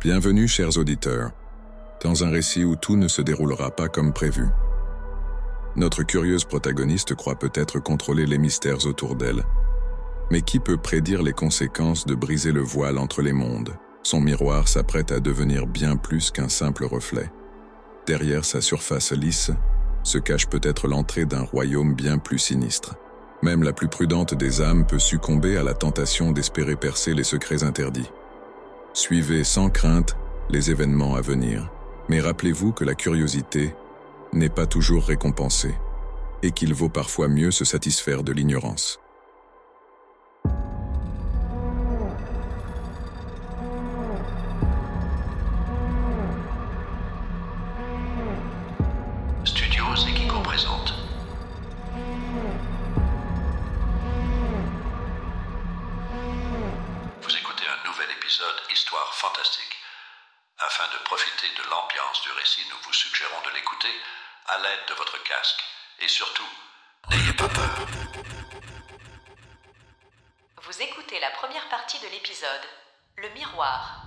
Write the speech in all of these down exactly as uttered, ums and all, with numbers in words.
Bienvenue, chers auditeurs, dans un récit où tout ne se déroulera pas comme prévu. Notre curieuse protagoniste croit peut-être contrôler les mystères autour d'elle. Mais qui peut prédire les conséquences de briser le voile entre les mondes? Son miroir s'apprête à devenir bien plus qu'un simple reflet. Derrière sa surface lisse se cache peut-être l'entrée d'un royaume bien plus sinistre. Même la plus prudente des âmes peut succomber à la tentation d'espérer percer les secrets interdits. Suivez sans crainte les événements à venir, mais rappelez-vous que la curiosité n'est pas toujours récompensée et qu'il vaut parfois mieux se satisfaire de l'ignorance. Studios et Kiko présente. Vous écoutez un nouvel épisode Histoire fantastique. Afin de profiter de l'ambiance du récit, nous vous suggérons de l'écouter à l'aide de votre casque. Et surtout, n'ayez pas peur. Vous écoutez la première partie de l'épisode, Le Miroir.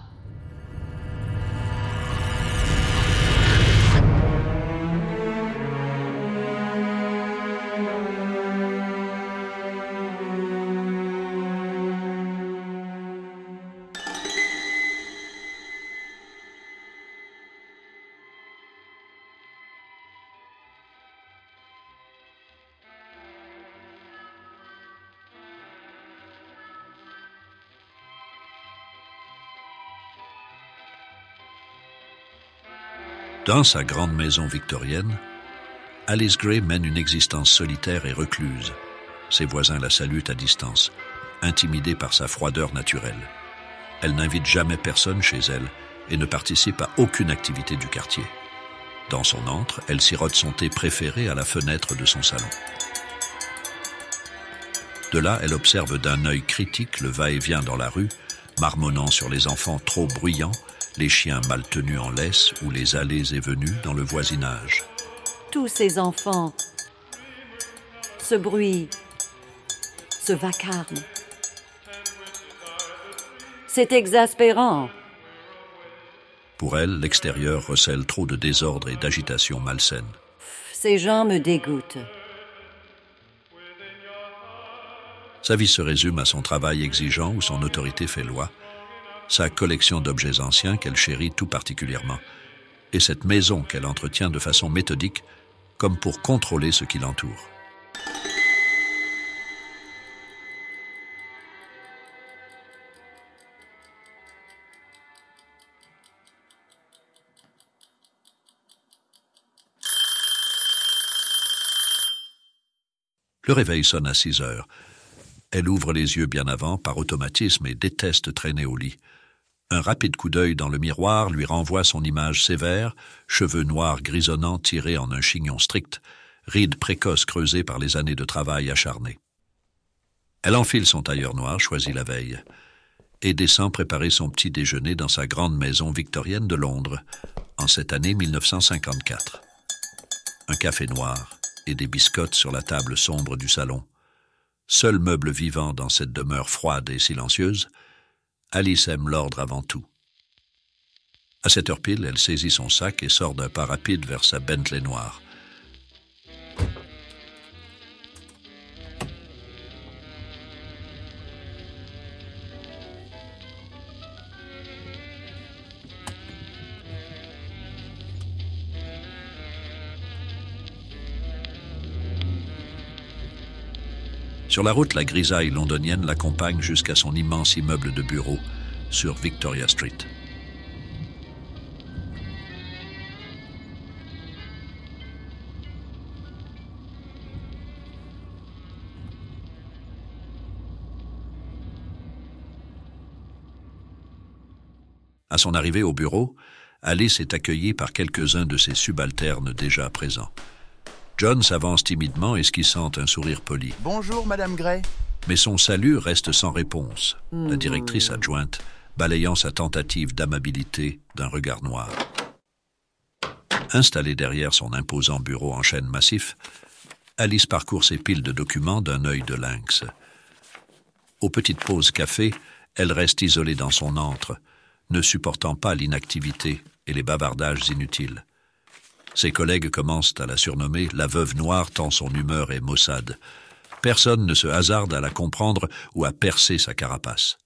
Dans sa grande maison victorienne, Alice Gray mène une existence solitaire et recluse. Ses voisins la saluent à distance, intimidés par sa froideur naturelle. Elle n'invite jamais personne chez elle et ne participe à aucune activité du quartier. Dans son antre, elle sirote son thé préféré à la fenêtre de son salon. De là, elle observe d'un œil critique le va-et-vient dans la rue, marmonnant sur les enfants trop bruyants, les chiens mal tenus en laisse ou les allées et venues dans le voisinage. Tous ces enfants, ce bruit, ce vacarme, c'est exaspérant. Pour elle, l'extérieur recèle trop de désordre et d'agitation malsaine. Ces gens me dégoûtent. Sa vie se résume à son travail exigeant où son autorité fait loi, sa collection d'objets anciens qu'elle chérit tout particulièrement, et cette maison qu'elle entretient de façon méthodique, comme pour contrôler ce qui l'entoure. Le réveil sonne à six heures. Elle ouvre les yeux bien avant, par automatisme, et déteste traîner au lit. Un rapide coup d'œil dans le miroir lui renvoie son image sévère, cheveux noirs grisonnants tirés en un chignon strict, rides précoces creusées par les années de travail acharné. Elle enfile son tailleur noir choisi la veille et descend préparer son petit déjeuner dans sa grande maison victorienne de Londres, en cette année mille neuf cent cinquante-quatre. Un café noir et des biscottes sur la table sombre du salon. Seul meuble vivant dans cette demeure froide et silencieuse, Alice aime l'ordre avant tout. À cette heure pile, elle saisit son sac et sort d'un pas rapide vers sa Bentley noire. Sur la route, la grisaille londonienne l'accompagne jusqu'à son immense immeuble de bureau sur Victoria Street. À son arrivée au bureau, Alice est accueillie par quelques-uns de ses subalternes déjà présents. John s'avance timidement, esquissant un sourire poli. « Bonjour, Madame Gray. » Mais son salut reste sans réponse, mmh. la directrice adjointe balayant sa tentative d'amabilité d'un regard noir. Installée derrière son imposant bureau en chêne massif, Alice parcourt ses piles de documents d'un œil de lynx. Aux petites pauses café, elle reste isolée dans son antre, ne supportant pas l'inactivité et les bavardages inutiles. Ses collègues commencent à la surnommer la veuve noire tant son humeur est maussade. Personne ne se hasarde à la comprendre ou à percer sa carapace.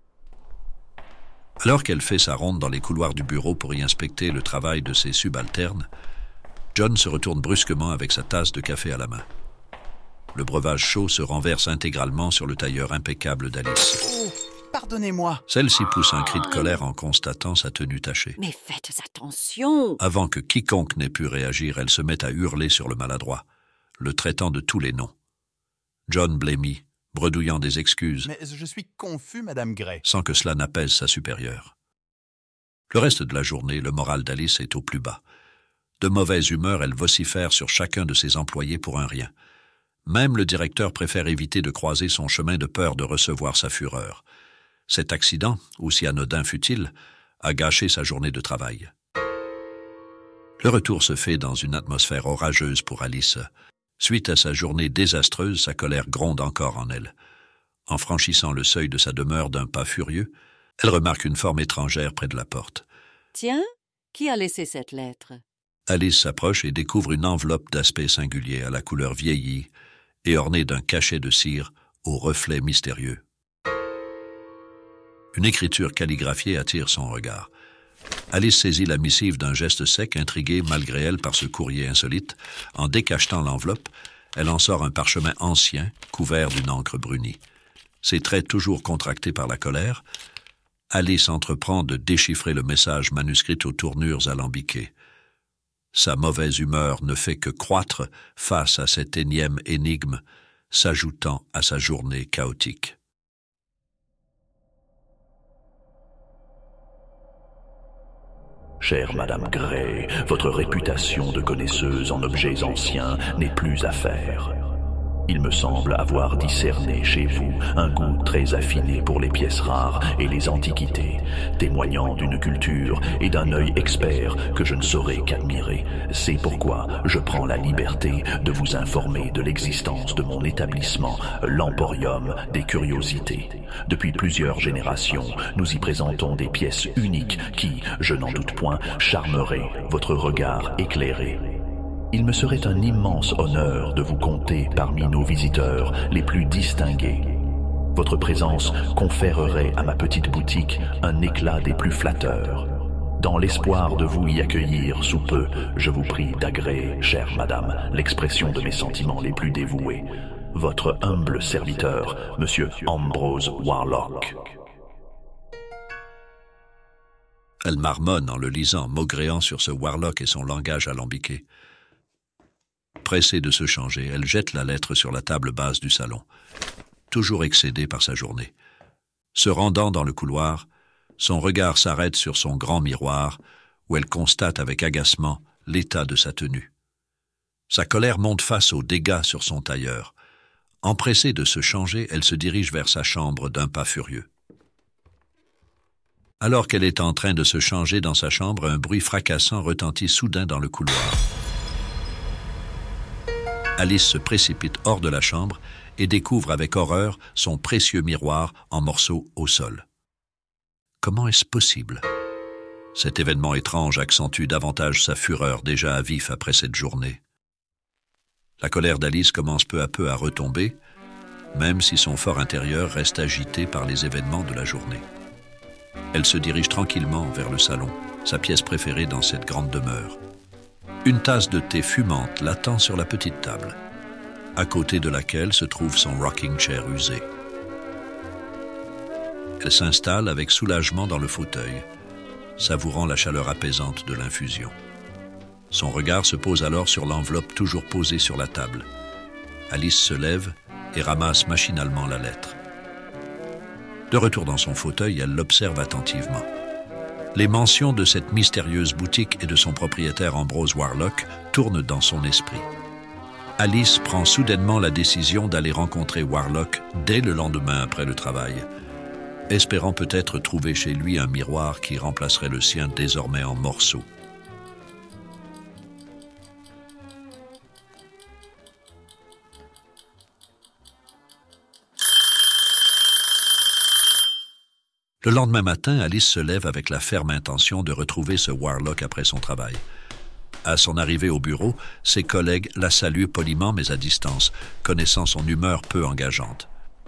Alors qu'elle fait sa ronde dans les couloirs du bureau pour y inspecter le travail de ses subalternes, John se retourne brusquement avec sa tasse de café à la main. Le breuvage chaud se renverse intégralement sur le tailleur impeccable d'Alice. Oh, pardonnez-moi. Celle-ci pousse un cri de colère en constatant sa tenue tachée. Mais faites attention. Avant que quiconque n'ait pu réagir, elle se met à hurler sur le maladroit, le traitant de tous les noms. John blêmit, bredouillant des excuses. Mais je suis confus, Madame Gray. Sans que cela n'apaise sa supérieure. Le reste de la journée, le moral d'Alice est au plus bas. De mauvaise humeur, elle vocifère sur chacun de ses employés pour un rien. Même le directeur préfère éviter de croiser son chemin de peur de recevoir sa fureur. Cet accident, aussi anodin fut-il, a gâché sa journée de travail. Le retour se fait dans une atmosphère orageuse pour Alice. Suite à sa journée désastreuse, sa colère gronde encore en elle. En franchissant le seuil de sa demeure d'un pas furieux, elle remarque une forme étrangère près de la porte. Tiens, qui a laissé cette lettre? Alice s'approche et découvre une enveloppe d'aspect singulier à la couleur vieillie et ornée d'un cachet de cire au reflet mystérieux. Une écriture calligraphiée attire son regard. Alice saisit la missive d'un geste sec, intriguée malgré elle par ce courrier insolite. En décachetant l'enveloppe, elle en sort un parchemin ancien, couvert d'une encre brunie. Ses traits toujours contractés par la colère, Alice entreprend de déchiffrer le message manuscrit aux tournures alambiquées. Sa mauvaise humeur ne fait que croître face à cette énième énigme, s'ajoutant à sa journée chaotique. Chère Madame Gray, votre réputation de connaisseuse en objets anciens n'est plus à faire. Il me semble avoir discerné chez vous un goût très affiné pour les pièces rares et les antiquités, témoignant d'une culture et d'un œil expert que je ne saurais qu'admirer. C'est pourquoi je prends la liberté de vous informer de l'existence de mon établissement, l'Emporium des Curiosités. Depuis plusieurs générations, nous y présentons des pièces uniques qui, je n'en doute point, charmeraient votre regard éclairé. Il me serait un immense honneur de vous compter parmi nos visiteurs les plus distingués. Votre présence conférerait à ma petite boutique un éclat des plus flatteurs. Dans l'espoir de vous y accueillir sous peu, je vous prie d'agréer, chère madame, l'expression de mes sentiments les plus dévoués. Votre humble serviteur, Monsieur Ambrose Warlock. Elle marmonne en le lisant, maugréant sur ce Warlock et son langage alambiqué. Pressée de se changer, elle jette la lettre sur la table basse du salon, toujours excédée par sa journée. Se rendant dans le couloir, son regard s'arrête sur son grand miroir, où elle constate avec agacement l'état de sa tenue. Sa colère monte face aux dégâts sur son tailleur. Empressée de se changer, elle se dirige vers sa chambre d'un pas furieux. Alors qu'elle est en train de se changer dans sa chambre, un bruit fracassant retentit soudain dans le couloir. Alice se précipite hors de la chambre et découvre avec horreur son précieux miroir en morceaux au sol. Comment est-ce possible? Cet événement étrange accentue davantage sa fureur déjà à vif après cette journée. La colère d'Alice commence peu à peu à retomber, même si son fort intérieur reste agité par les événements de la journée. Elle se dirige tranquillement vers le salon, sa pièce préférée dans cette grande demeure. Une tasse de thé fumante l'attend sur la petite table, à côté de laquelle se trouve son rocking chair usé. Elle s'installe avec soulagement dans le fauteuil, savourant la chaleur apaisante de l'infusion. Son regard se pose alors sur l'enveloppe toujours posée sur la table. Alice se lève et ramasse machinalement la lettre. De retour dans son fauteuil, elle l'observe attentivement. Les mentions de cette mystérieuse boutique et de son propriétaire Ambrose Warlock tournent dans son esprit. Alice prend soudainement la décision d'aller rencontrer Warlock dès le lendemain après le travail, espérant peut-être trouver chez lui un miroir qui remplacerait le sien désormais en morceaux. Le lendemain matin, Alice se lève avec la ferme intention de retrouver ce Warlock après son travail. À son arrivée au bureau, ses collègues la saluent poliment mais à distance, connaissant son humeur peu engageante.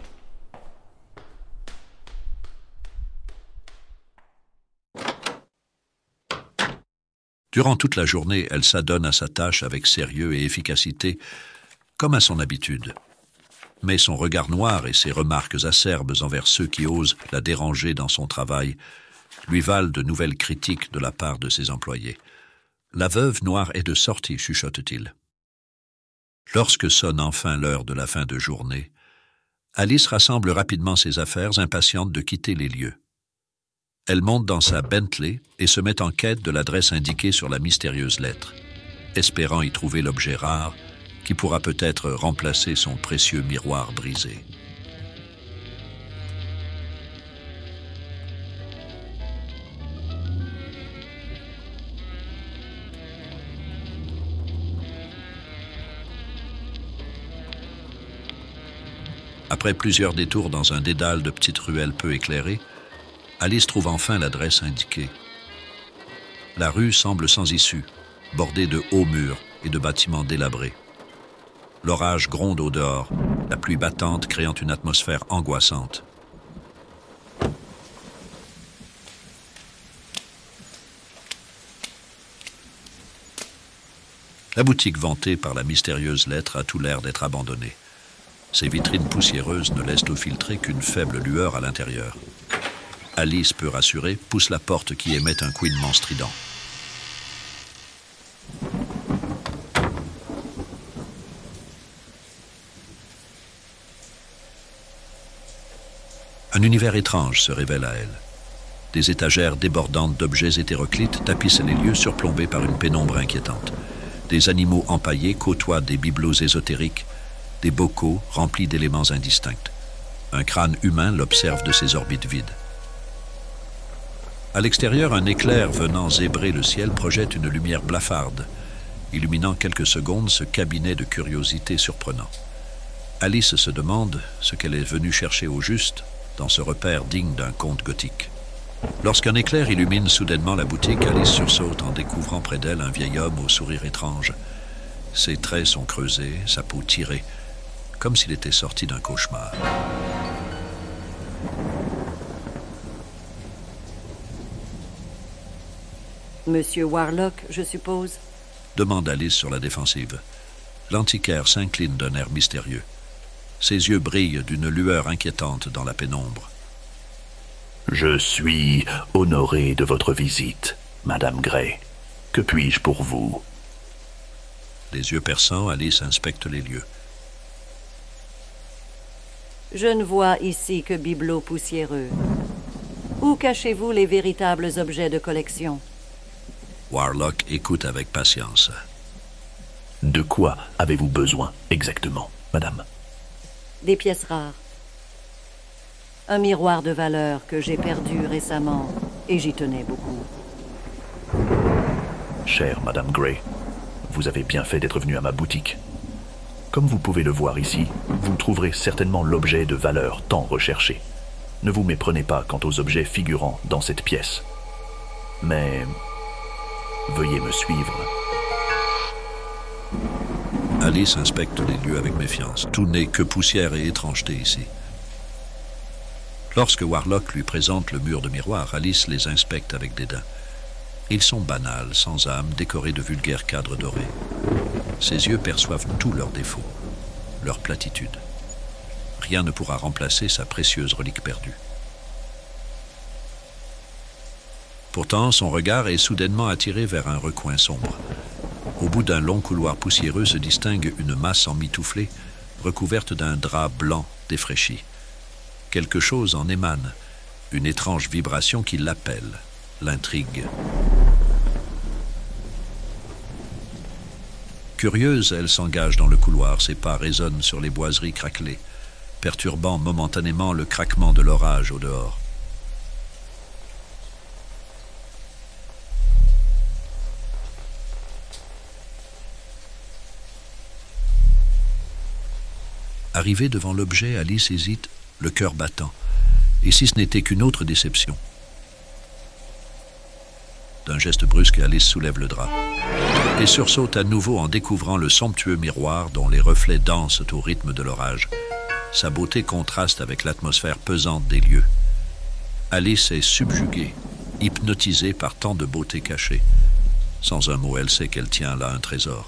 Durant toute la journée, elle s'adonne à sa tâche avec sérieux et efficacité, comme à son habitude. Mais son regard noir et ses remarques acerbes envers ceux qui osent la déranger dans son travail lui valent de nouvelles critiques de la part de ses employés. « La veuve noire est de sortie », chuchote-t-il. Lorsque sonne enfin l'heure de la fin de journée, Alice rassemble rapidement ses affaires, impatiente de quitter les lieux. Elle monte dans sa Bentley et se met en quête de l'adresse indiquée sur la mystérieuse lettre, espérant y trouver l'objet rare qui pourra peut-être remplacer son précieux miroir brisé. Après plusieurs détours dans un dédale de petites ruelles peu éclairées, Alice trouve enfin l'adresse indiquée. La rue semble sans issue, bordée de hauts murs et de bâtiments délabrés. L'orage gronde au dehors, la pluie battante créant une atmosphère angoissante. La boutique vantée par la mystérieuse lettre a tout l'air d'être abandonnée. Ses vitrines poussiéreuses ne laissent au filtrer qu'une faible lueur à l'intérieur. Alice, peu rassurée, pousse la porte qui émet un couinement strident. Un univers étrange se révèle à elle. Des étagères débordantes d'objets hétéroclites tapissent les lieux surplombés par une pénombre inquiétante. Des animaux empaillés côtoient des bibelots ésotériques, des bocaux remplis d'éléments indistincts. Un crâne humain l'observe de ses orbites vides. À l'extérieur, un éclair venant zébrer le ciel projette une lumière blafarde, illuminant quelques secondes ce cabinet de curiosités surprenant. Alice se demande ce qu'elle est venue chercher au juste dans ce repère digne d'un conte gothique. Lorsqu'un éclair illumine soudainement la boutique, Alice sursaute en découvrant près d'elle un vieil homme au sourire étrange. Ses traits sont creusés, sa peau tirée, comme s'il était sorti d'un cauchemar. Monsieur Warlock, je suppose? Demande Alice sur la défensive. L'antiquaire s'incline d'un air mystérieux. Ses yeux brillent d'une lueur inquiétante dans la pénombre. Je suis honoré de votre visite, Madame Gray. Que puis-je pour vous? Les yeux perçants, Alice inspecte les lieux. Je ne vois ici que bibelots poussiéreux. Où cachez-vous les véritables objets de collection? Warlock écoute avec patience. De quoi avez-vous besoin exactement, madame? Des pièces rares. Un miroir de valeur que j'ai perdu récemment et j'y tenais beaucoup. Chère Madame Gray, vous avez bien fait d'être venue à ma boutique. Comme vous pouvez le voir ici, vous trouverez certainement l'objet de valeur tant recherché. Ne vous méprenez pas quant aux objets figurant dans cette pièce. Mais veuillez me suivre. Alice inspecte les lieux avec méfiance. Tout n'est que poussière et étrangeté ici. Lorsque Warlock lui présente le mur de miroirs, Alice les inspecte avec dédain. Ils sont banals, sans âme, décorés de vulgaires cadres dorés. Ses yeux perçoivent tous leurs défauts, leur platitude. Rien ne pourra remplacer sa précieuse relique perdue. Pourtant, son regard est soudainement attiré vers un recoin sombre. Au bout d'un long couloir poussiéreux se distingue une masse emmitouflée, recouverte d'un drap blanc défraîchi. Quelque chose en émane, une étrange vibration qui l'appelle, l'intrigue. Curieuse, elle s'engage dans le couloir, ses pas résonnent sur les boiseries craquelées, perturbant momentanément le craquement de l'orage au dehors. Arrivée devant l'objet, Alice hésite, le cœur battant. Et si ce n'était qu'une autre déception? D'un geste brusque, Alice soulève le drap et sursaute à nouveau en découvrant le somptueux miroir dont les reflets dansent au rythme de l'orage. Sa beauté contraste avec l'atmosphère pesante des lieux. Alice est subjuguée, hypnotisée par tant de beauté cachée. Sans un mot, elle sait qu'elle tient là un trésor.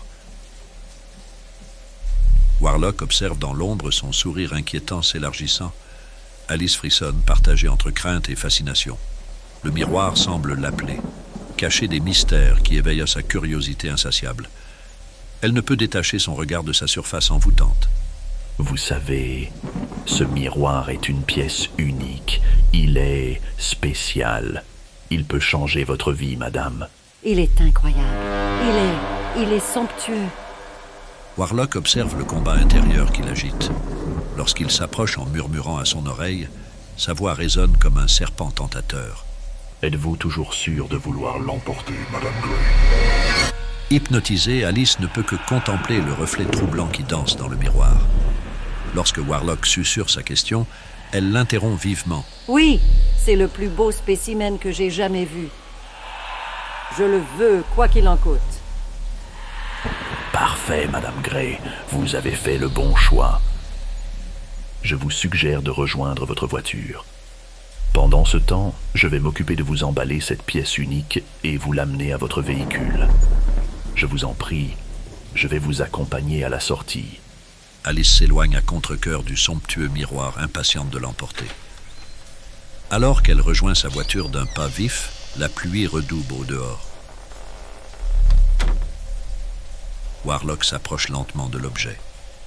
Warlock observe dans l'ombre, son sourire inquiétant s'élargissant. Alice frissonne, partagée entre crainte et fascination. Le miroir semble l'appeler, cacher des mystères qui éveillent sa curiosité insatiable. Elle ne peut détacher son regard de sa surface envoûtante. Vous savez, ce miroir est une pièce unique. Il est spécial. Il peut changer votre vie, madame. Il est incroyable. Il est... il est somptueux. Warlock observe le combat intérieur qui l'agite. Lorsqu'il s'approche en murmurant à son oreille, sa voix résonne comme un serpent tentateur. Êtes-vous toujours sûr de vouloir l'emporter, Madame Grey? Hypnotisée, Alice ne peut que contempler le reflet troublant qui danse dans le miroir. Lorsque Warlock susurre sa question, elle l'interrompt vivement. Oui, c'est le plus beau spécimen que j'ai jamais vu. Je le veux, quoi qu'il en coûte. Parfait, Madame Grey. Vous avez fait le bon choix. Je vous suggère de rejoindre votre voiture. Pendant ce temps, je vais m'occuper de vous emballer cette pièce unique et vous l'amener à votre véhicule. Je vous en prie, je vais vous accompagner à la sortie. Alice s'éloigne à contre-cœur du somptueux miroir, impatiente de l'emporter. Alors qu'elle rejoint sa voiture d'un pas vif, la pluie redouble au dehors. Warlock s'approche lentement de l'objet.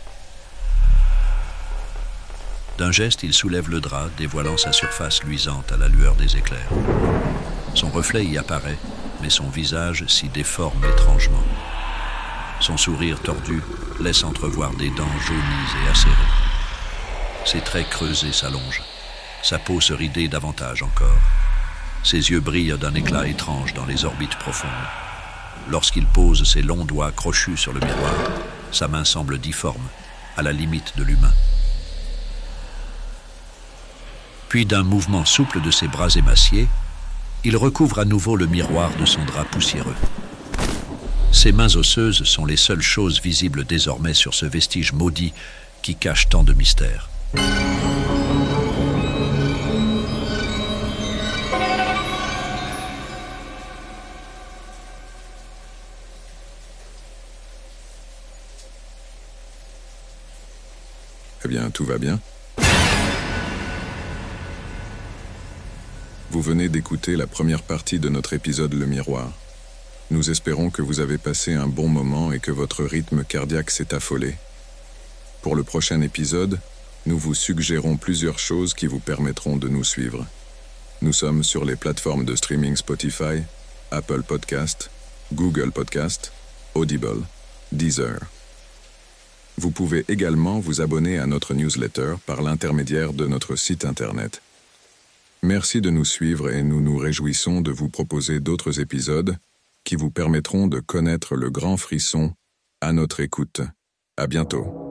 D'un geste, il soulève le drap, dévoilant sa surface luisante à la lueur des éclairs. Son reflet y apparaît, mais son visage s'y déforme étrangement. Son sourire tordu laisse entrevoir des dents jaunies et acérées. Ses traits creusés s'allongent. Sa peau se ridait davantage encore. Ses yeux brillent d'un éclat étrange dans les orbites profondes. Lorsqu'il pose ses longs doigts crochus sur le miroir, sa main semble difforme, à la limite de l'humain. Puis d'un mouvement souple de ses bras émaciés, il recouvre à nouveau le miroir de son drap poussiéreux. Ses mains osseuses sont les seules choses visibles désormais sur ce vestige maudit qui cache tant de mystères. Eh bien, tout va bien. Vous venez d'écouter la première partie de notre épisode Le Miroir. Nous espérons que vous avez passé un bon moment et que votre rythme cardiaque s'est affolé. Pour le prochain épisode, nous vous suggérons plusieurs choses qui vous permettront de nous suivre. Nous sommes sur les plateformes de streaming Spotify, Apple Podcast, Google Podcast, Audible, Deezer. Vous pouvez également vous abonner à notre newsletter par l'intermédiaire de notre site internet. Merci de nous suivre et nous nous réjouissons de vous proposer d'autres épisodes qui vous permettront de connaître le grand frisson à notre écoute. À bientôt.